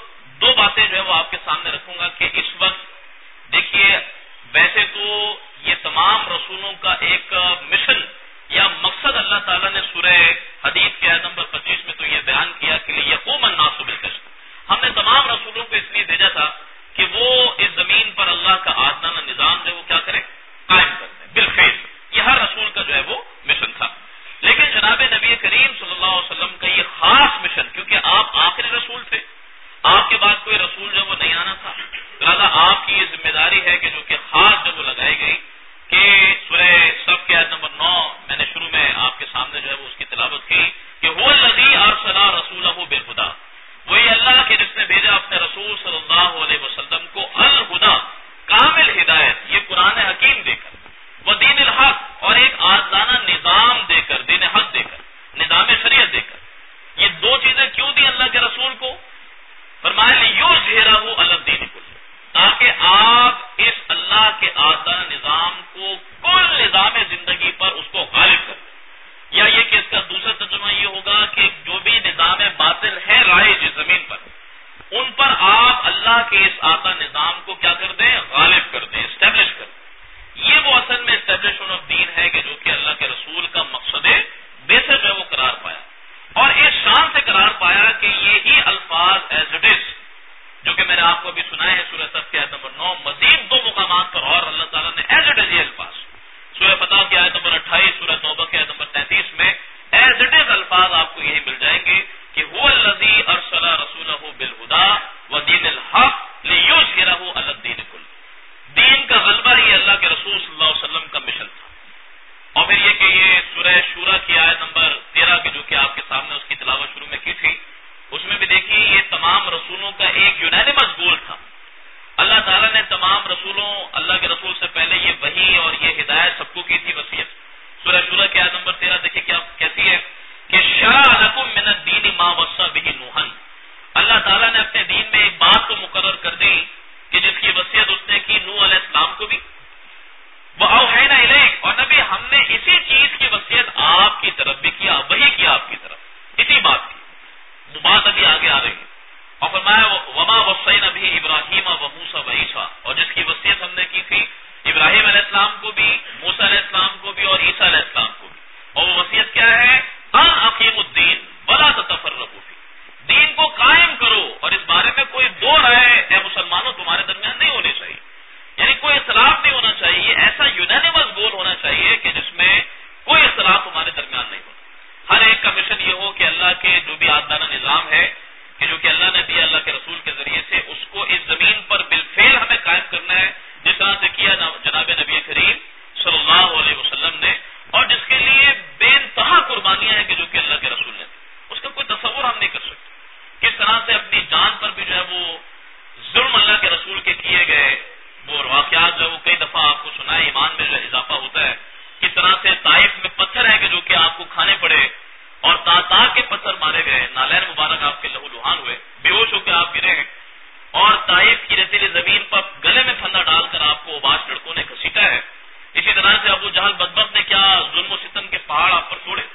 دو باتیں جو ہے وہ آپ کے سامنے رکھوں گا کہ اس وقت دیکھیے ویسے تو یہ تمام رسولوں کا ایک مشن یا مقصد اللہ تعالیٰ نے سورہ حدید کے آیت نمبر پچیس میں تو یہ بیان کیا کہ یقوم الناس بالقسط. ہم نے تمام رسولوں کو اس لیے بھیجا تھا کہ وہ اس زمین پر اللہ کا عادلانہ نظام جو ہے وہ کیا کرے، قائم کر دیں بالخیر. یہ ہر رسول کا جو ہے وہ مشن تھا. لیکن جناب نبی کریم صلی اللہ علیہ وسلم کا یہ خاص مشن، کیونکہ آپ آخری رسول تھے، آپ کے بعد کوئی رسول جو وہ نہیں آنا تھا، لہٰذا آپ کی یہ ذمہ داری ہے کہ جو کہ خاص جب وہ لگائی گئی کہ سورہ صف کے آیت نمبر نو میں نے شروع میں آپ کے سامنے جو ہے وہ اس کی تلاوت کی کہ هو الذی ارسل رسولہ بالہدی، وہی اللہ کے جس نے بھیجا اپنے رسول صلی اللہ علیہ وسلم کو الہدی، کامل ہدایت، یہ قرآن حکیم دے کر، وہ دین الحق، اور ایک عادلانہ نظام دے کر، دین حق دے کر، نظام شریعت دے کر. یہ دو چیزیں کیوں دی اللہ کے رسول کو؟ فرمایا لیظہرہ علی الدین کلہ، تاکہ آپ اس اللہ کے عادلانہ نظام کو کل نظام زندگی پر اس کو غالب کر دیں. یا یہ کہ اس کا دوسرا ترجمہ یہ ہوگا کہ جو بھی نظام باطل ہے رائج زمین پر، ان پر آپ اللہ کے اس عادلانہ نظام کو کیا کر دیں، غالب کر دیں، اسٹیبلش کر دیں. یہ وہ اصل میں اسٹیبلشمنٹ آف دین ہے کہ جو کہ اللہ کے رسول کا مقصد بیسر جو ہے وہ قرار پایا، اور اس شان سے قرار پایا کہ یہی الفاظ ایز اٹ از جو کہ میں نے آپ کو ابھی سنائے ہیں سورہ صف کے آیت نمبر نو، مزید دو مقامات پر اور اللہ تعالیٰ نے ایز اٹ از یہ الفاظ سورہ فتح کی آیت نمبر اٹھائیس، سورہ توبہ کی آیت نمبر تینتیس میں ایز اٹ از الفاظ آپ کو یہی مل جائیں گے کہ هو الذی ارسل رسولہ بالہدی ودین الحق لیظہرہ علی الدین کلہ. دین کا غلبہ ہی اللہ کے رسول صلی اللہ علیہ وسلم کا مشن تھا. اور پھر یہ کہ یہ سورہ شورا کی آیت نمبر تیرہ کی جو کہ آپ کے سامنے اس کی تلاوت شروع میں کی تھی، اس میں بھی دیکھیے یہ تمام رسولوں کا ایک یونانیمس گول تھا. اللہ تعالیٰ نے تمام رسولوں، اللہ کے رسول سے پہلے یہ وحی اور یہ ہدایت سب کو کی تھی وصیت. سورہ شورا کی آیت نمبر تیرہ دیکھیے کیا کہتی ہے کہ شرع لکم من الدین ما وصی بہ نوحا، اللہ تعالیٰ نے اپنے دین میں ایک بات تو مقرر کر دی کہ جس کی وصیت اس نے کی نوح علیہ السلام کو بھی، وَأَوْحَيْنَا إِلَيْكَ، اور نبی ہم نے اسی چیز کی وصیت آپ کی طرف بھی کیا، وہی کیا آپ کی طرف، اسی بات کی بات ابھی آگے آ رہی ہے. اور فرمایا وَمَا وَصَّيْنَا بِهِ إِبْرَاهِيمَ وَمُوسَى وَعِيسَىٰ، اور جس کی وصیت ہم نے کی تھی ابراہیم علیہ السلام کو بھی، موسیٰ علیہ السلام کو بھی اور عیسیٰ علیہ السلام کو بھی. اور وہ وصیت کیا ہے؟ ان اقیموا الدین ولا تتفرقوا فیہ، دین کو قائم کرو اور اس بارے میں کوئی دو رائے اے مسلمانوں تمہارے درمیان نہیں ہونی چاہیے، یعنی کوئی اختلاف نہیں ہونا چاہیے. ایسا یونانیمس گول ہونا چاہیے کہ جس میں کوئی اختلاف تمہارے درمیان نہیں ہونا. ہر ایک کا مشن یہ ہو کہ اللہ کے جو بھی عادلانہ نظام ہے کہ جو کہ اللہ نے دیا اللہ کے رسول کے ذریعے سے، اس کو اس زمین پر بالفعل ہمیں قائم کرنا ہے، جس طرح سے کیا جناب نبی کریم صلی اللہ علیہ وسلم نے، اور جس کے لیے بے انتہا قربانیاں ہیں کہ جو کہ اللہ کے رسول نے، اس کا کوئی تصور ہم نہیں کر سکتے. کس طرح سے اپنی جان پر بھی جو ہے وہ ظلم اللہ کے رسول کے کیے گئے، وہ واقعات جو ہے وہ کئی دفعہ آپ کو سنائے، ایمان میں جو اضافہ ہوتا ہے. کس طرح سے طائف میں پتھر ہیں کہ جو کہ آپ کو کھانے پڑے، اور تا تا کے پتھر مارے گئے، نالین مبارک آپ کے لہو لہان ہوئے، بے ہوش ہو کے آپ گرے ہیں، اور طائف کی ریتیلی زمین پر گلے میں پھندا ڈال کر آپ کو اباس لڑکوں نے گھسیٹا ہے. اسی طرح سے ابو جہل بدبخت نے کیا ظلم و ستم کے پہاڑ آپ پر توڑے.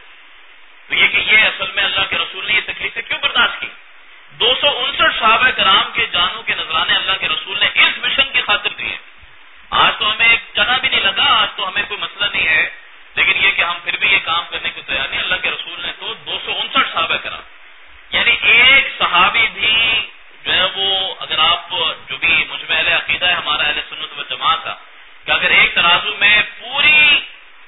تو یہ کہ یہ اصل میں اللہ کے رسول نے یہ تکلیفیں کیوں برداشت کی؟ دو سو انسٹھ صحابہ کرام کے جانوں کے نذرانے اللہ کے رسول نے اس مشن کی خاطر دیے. آج تو ہمیں ایک چنا بھی نہیں لگا، آج تو ہمیں کوئی مسئلہ نہیں ہے، لیکن یہ کہ ہم پھر بھی یہ کام کرنے کو تیار نہیں. اللہ کے رسول نے تو دو سو انسٹھ صحابہ کرام، یعنی ایک صحابی بھی جو ہے وہ، اگر آپ جو بھی مجمع اہل عقیدہ ہے ہمارا اہل سنت و جماعت کا، کہ اگر ایک ترازو میں پوری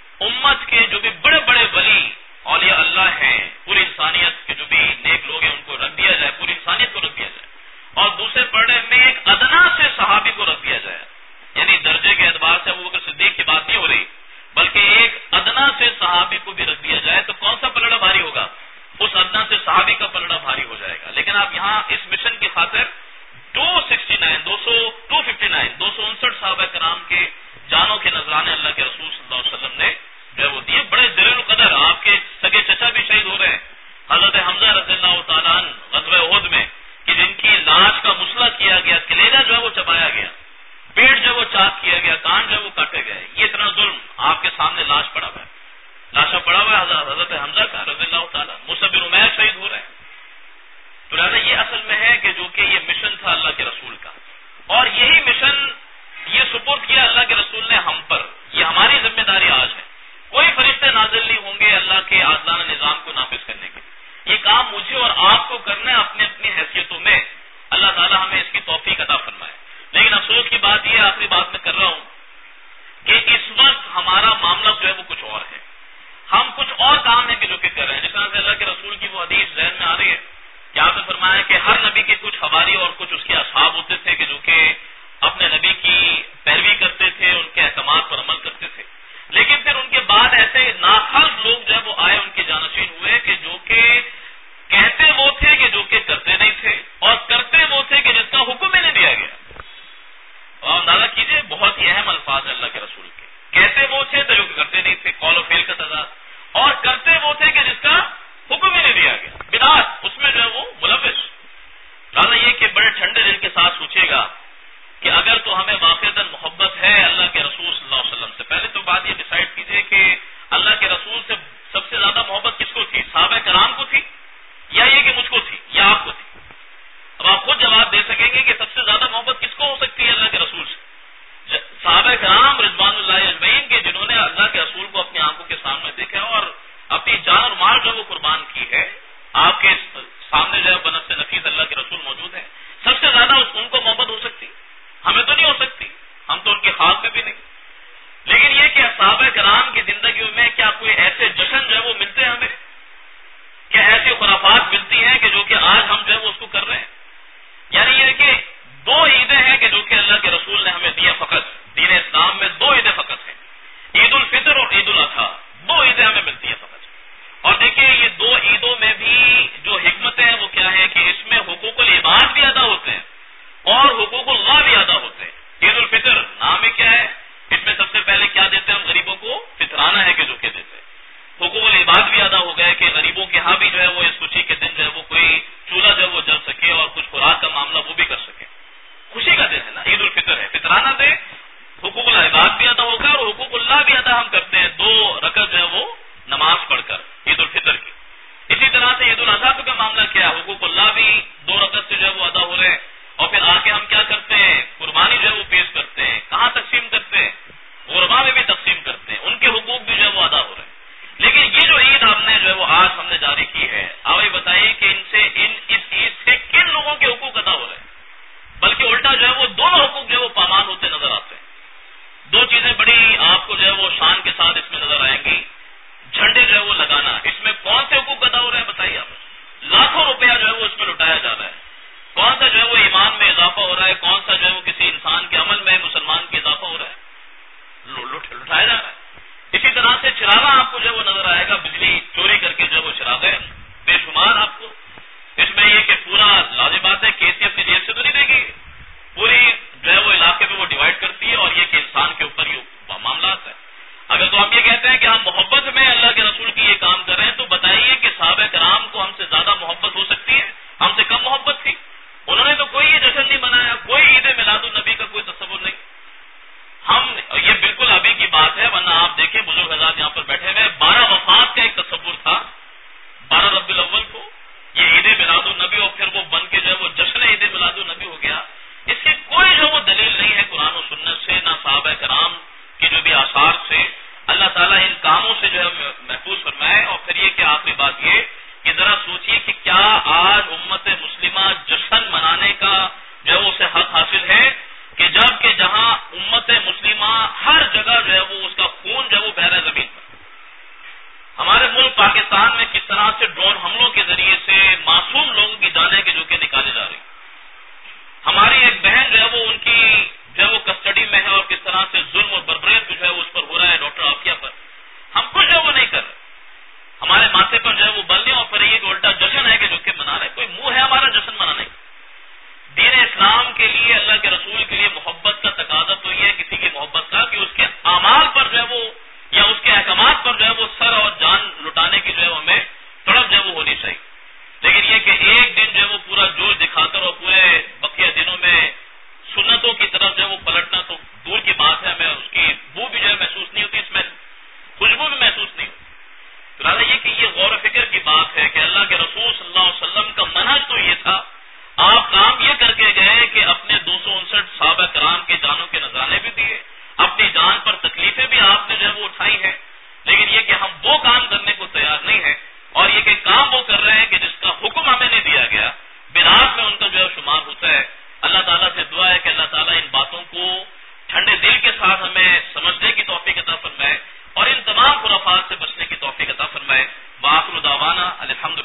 امت کے جو بھی بڑے بڑے ولی اولیاء اللہ ہیں، پوری انسانیت کے جو بھی نیک لوگ ہیں ان کو رکھ دیا جائے، پوری انسانیت کو رکھ دیا جائے، اور دوسرے پڑے میں ایک ادنا سے صحابی کو رکھ دیا جائے، یعنی درجے کے اعتبار سے ابو بکر صدیق کی بات نہیں ہو رہی، بلکہ ایک ادنا سے صحابی کو بھی رکھ دیا جائے تو کون سا پلڑا بھاری ہوگا؟ اس ادنا سے صحابی کا پلڑا بھاری ہو جائے گا. لیکن آپ یہاں اس مشن کی خاطر دو سکسٹی نائن دو سو ٹو ففٹی نائن دو سو انسٹھ صحابہ کرام کے جانوں کے نذرانے اللہ کے رسول صلی اللہ علیہ وسلم نے جو ہے وہ دیے. بڑے جلیل القدر آپ کے سگے چچا بھی شہید ہو رہے ہیں، حضرت حمزہ رضی اللہ تعالیٰ عنہ غزوہ احد میں، کہ جن کی لاش کا مسئلہ کیا گیا، کلیجہ جو ہے وہ چبایا گیا، پیٹ جو وہ چاک کیا گیا، کان جو وہ کاٹے گئے، یہ اتنا ظلم، آپ کے سامنے لاش پڑا ہوا ہے، لاشا پڑا ہوا ہے حضرت حمزہ کا رضی اللہ تعالیٰ، مصعب بن عمیر شہید ہو رہے ہیں. تو لہٰذا یہ اصل میں ہے کہ جو کہ یہ مشن تھا اللہ کے رسول کا، اور یہی مشن یہ سپرد کیا اللہ کے رسول نے ہم پر. یہ ہماری ذمہ داری آج ہے. کوئی فرشتے نازل نہیں ہوں گے اللہ کے عادلانہ نظام کو نافذ کرنے کے. یہ کام مجھے اور آپ کو کرنا ہے اپنی اپنی حیثیتوں میں. اللہ تعالیٰ ہمیں اس کی توفیق عطا فرمائے. لیکن افسوس کی بات یہ آخری بات میں کر رہا ہوں کہ اس وقت ہمارا معاملہ جو ہے وہ کچھ اور ہے. ہم کچھ اور کام ہے کہ جو کہ کر رہے ہیں. جس طرح سے اللہ کے رسول کی وہ حدیث ذہن میں آ رہی ہے کہ آپ نے فرمایا کہ ہر نبی کے کچھ حواری اور کچھ اس کے اصحاب ہوتے تھے کہ جو کہ اپنے نبی کی پیروی کرتے تھے، ان کے احکامات پر عمل کرتے تھے. لیکن پھر ان کے بعد ایسے ناخالص لوگ جب وہ آئے، ان کے جانشین ہوئے کہ جو کہ کہتے وہ تھے کہ جو کہ کرتے نہیں تھے، اور کرتے وہ تھے کہ جس کا حکم ہی نہیں دیا گیا. اور اندازہ کیجئے، بہت ہی اہم الفاظ ہیں اللہ کے رسول کے. کہتے وہ تھے تو جو کہ کرتے نہیں تھے، قول و فعل کا تضاد، اور کرتے وہ تھے کہ جس کا حکم ہی نہیں دیا گیا، بدعت، اس میں جو ہے وہ ملوث. لہٰذا یہ کہ بڑے ٹھنڈے دل کے ساتھ سوچے گا کہ اگر تو ہمیں واقعتاً محبت ہے اللہ کے رسول صلی اللہ علیہ وسلم سے، پہلے تو بات یہ ڈیسائیڈ کیجئے کہ اللہ کے رسول سے سب سے زیادہ محبت کس کو تھی؟ صحابہ کرام کو تھی، یا یہ کہ مجھ کو تھی، یا آپ کو تھی؟ اب آپ خود جواب دے سکیں گے کہ سب سے زیادہ محبت کس کو ہو سکتی ہے اللہ کے رسول سے؟ صحابہ کرام رضوان اللہ اجمعین کے، جنہوں نے اللہ کے رسول کو اپنی آنکھوں کے سامنے دیکھا اور اپنی جان اور مال جو وہ قربان کی ہے. آپ کے سامنے جو ہے بنفس نفیس اللہ کے رسول موجود ہیں. سب سے زیادہ ان کو محبت ہو سکتی؟ ہمیں تو نہیں ہو سکتی، ہم تو ان کے خواب میں بھی نہیں. لیکن یہ کہ صحابہ کرام کی زندگیوں میں کیا کوئی ایسے جشن جو ہے وہ ملتے ہیں ہمیں؟ کیا ایسی خرافات ملتی ہیں کہ جو کہ آج ہم جو ہے وہ اس کو کر رہے ہیں؟ یعنی یہ کہ دو عیدیں ہیں کہ جو کہ اللہ کے رسول نے ہمیں دیا فقط. دین اسلام میں دو عیدیں فقط ہیں، عید الفطر اور عید الاضحیٰ. دو عیدیں ہمیں ملتی ہیں فقط. اور دیکھیے یہ دو عیدوں میں بھی جو حکمتیں ہیں وہ کیا ہے کہ اس میں حقوق العباد بھی ادا ہوتے ہیں اور حقوق اللہ بھی ادا ہوتے ہیں. عید الفطر نام ہی کیا ہے، اس میں سب سے پہلے کیا دیتے ہیں ہم غریبوں کو؟ فطرانہ ہے کہ جو کہ دیتے ہیں. حقوق العباد بھی ادا ہو گئے کہ غریبوں کے ہاں بھی جو ہے وہ اس خوشی کے دن جو ہے وہ کوئی چولہا جو ہے وہ جل سکے اور کچھ خوراک کا معاملہ وہ بھی کر سکے. خوشی کا دن ہے نا، عید الفطر ہے، فطرانہ دے. حقوق العباد بھی ادا ہوگا اور حقوق اللہ بھی ادا ہم کرتے ہیں دو رکعت جو ہے وہ نماز پڑھ کر عید الفطر کی. اسی طرح سے عید الاضحیٰ کا معاملہ کیا ہے؟ حقوق اللہ بھی دو رکعت سے جو ہے وہ ادا ہو رہے ہیں، اور پھر آ کے ہم کیا کرتے ہیں؟ قربانی جو ہے وہ پیش کرتے ہیں. کہاں تقسیم کرتے ہیں؟ غربا میں بھی تقسیم کرتے ہیں. ان کے حقوق بھی جو ہے وہ ادا ہو رہے ہیں. لیکن یہ جو عید ہم نے جو ہے وہ آج ہم نے جاری کی ہے، آپ یہ بتائیے کہ ان سے ان اس عید سے کن لوگوں کے حقوق ادا ہو رہے ہیں؟ بلکہ الٹا جو ہے وہ دونوں حقوق جو ہے وہ پامال ہوتے نظر آتے ہیں. دو چیزیں بڑی آپ کو جو ہے وہ شان کے ساتھ اس میں نظر آئیں گی. جھنڈے جو ہے وہ لگانا، اس میں کون سے حقوق ادا ہو رہے ہیں بتائیے آپ؟ لاکھوں روپیہ جو ہے وہ اس میں لٹایا جا رہا ہے. کون سا جو ہے وہ ایمان میں اضافہ ہو رہا ہے؟ کون سا جو ہے وہ کسی انسان کے عمل میں مسلمان کے اضافہ ہو رہا ہے؟ لٹایا جا رہا ہے. اسی طرح سے چراغا آپ کو جو ہے وہ نظر آئے گا، بجلی چوری کر کے جو ہے وہ چراغے بے شمار آپ کو. اس میں یہ کہ پورا لازم بات ہے کیسی اپنی جیب سے تو نہیں دے گی، پوری جو ہے وہ علاقے میں وہ ڈیوائڈ کرتی ہے، اور یہ کہ انسان کے اوپر یہ معاملات ہے. اگر تو ہم یہ کہتے ہیں کہ ہم محبت میں اللہ کے رسول کی یہ کام کر رہے ہیں، تو بتائیے کہ صحابہ کرام کو ہم سے زیادہ محبت ہو سکتی ہے؟ ہم سے کم محبت تھی؟ انہوں نے تو کوئی یہ جشن نہیں منایا، کوئی عید میلاد النبی کا کوئی تصور نہیں. ہم یہ بالکل ابھی کی بات ہے، ورنہ آپ دیکھیں بزرگ حضرات یہاں پر بیٹھے ہوئے، بارہ وفات کا ایک تصور تھا بارہ ربیع الاول کو، یہ عید میلاد النبی، اور پھر وہ بن کے جو ہے وہ جشن عید میلاد النبی ہو گیا. اس کی کوئی جو وہ دلیل نہیں ہے قرآن و سنت سے، نہ صحابہ کرام کی جو بھی آثار سے. اللہ تعالیٰ ان کاموں سے جو ہے محفوظ فرمائے. اور پھر یہ کہ آخری بات یہ کہ ذرا سوچیے کہ کیا آج امت مسلمہ جشن منانے کا جو ہے اسے حق حاصل ہے کہ جب کہ جہاں امت مسلمہ ہر جگہ جو ہے وہ اس کا خون جو ہے وہ بہ رہا ہے زمین پر. ہمارے ملک پاکستان میں کس طرح سے ڈرون حملوں کے ذریعے سے معصوم لوگوں کی جانیں کہ جو کہ نکالی جا رہی. ہماری ایک بہن جو ہے وہ ان کی جو ہے وہ کسٹڈی میں ہے، اور کس طرح سے ظلم اور بربریت جو ہے اس پر ہو رہا ہے ڈاکٹر عافیہ پر. ہم کچھ جو ہے وہ نہیں کر رہے، ہمارے ماتھے پر جو ہے وہ بل نہیں، اور پھر یہ الٹا جشن ہے کہ جو کہ منا رہے. کوئی منہ ہے ہمارا جشن منانے کا؟ دین اسلام کے لیے، اللہ کے رسول کے لیے محبت کا تقاضا تو یہ ہے کسی کی محبت کا کہ اس کے اعمال پر جو ہے وہ یا اس کے احکامات پر جو ہے وہ سر اور جان لٹانے کی جو ہے ہمیں تڑپ جو ہے وہ ہونی چاہیے. لیکن یہ کہ ایک دن جو ہے وہ پورا جوش دکھا کر اور پورے بقیہ دنوں میں سنتوں کی طرف جو ہے وہ پلٹنا تو اپنی جان پر تکلیفیں بھی آپ نے جو ہے وہ اٹھائی ہیں، لیکن یہ کہ ہم وہ کام کرنے کو تیار نہیں ہیں، اور یہ کہ کام وہ کر رہے ہیں کہ جس کا حکم ہمیں نہیں دیا گیا، بدعات میں ان کا جو ہے شمار ہوتا ہے۔ اللہ تعالیٰ سے دعا ہے کہ اللہ تعالیٰ ان باتوں کو ٹھنڈے دل کے ساتھ ہمیں سمجھنے کی توفیق عطا فرمائے اور ان تمام خرافات سے بچنے کی توفیق عطا فرمائے۔ وآخر دعوانا الحمد